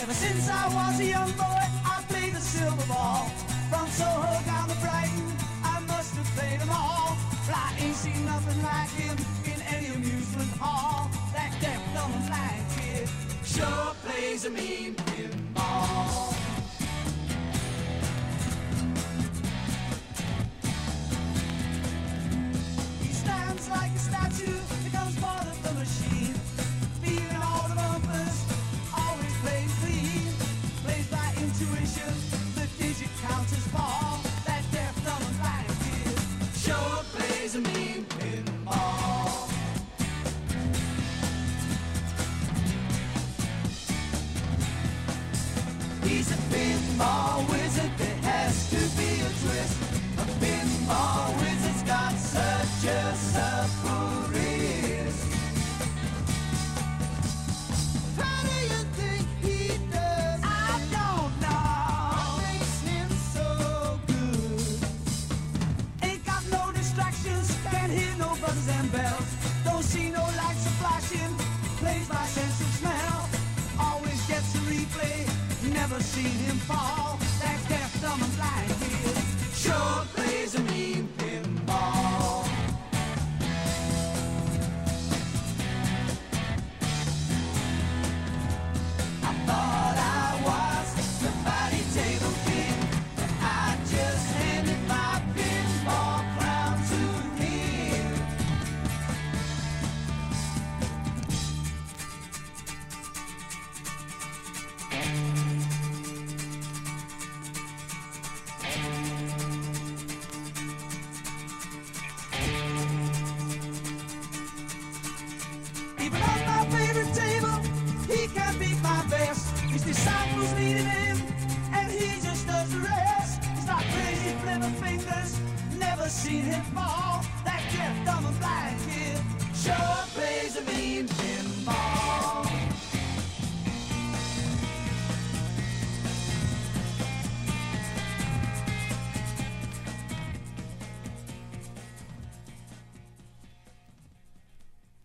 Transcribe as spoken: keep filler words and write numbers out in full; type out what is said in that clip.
Ever since I was a young boy, I played the silver ball. From Soho down to Brighton, I must have played them all. But I ain't seen nothing like him in any amusement hall. That deaf, dumb, and blind kid sure plays a mean pinball. He stands like a statue, becomes part of the machine. Feeling all the bumpers, always plays clean. Plays by intuition, the digit counters fall. That deaf, dumb, and blind kid sure plays a mean pinball. He's a pinball wizard, there has to be a twist. A pinball wizard's got such a supple wrist. How do you think he does? I don't know. What makes him so good? Ain't got no distractions, can't hear no buzzers and bells. Don't see no lights a flashing, plays by sense of smell. Always gets a replay, never seen him fall. That deaf, dumb, and blind kid sure plays a mean pinball. I thought I was the body table king, but I just handed my pinball crown to him. Even on my favorite table, he can't beat my best. His disciples needed him, and he just does the rest. He's not crazy, flipping fingers, never seen him fall. That deaf, dumb, and blind kid sure plays a mean pinball.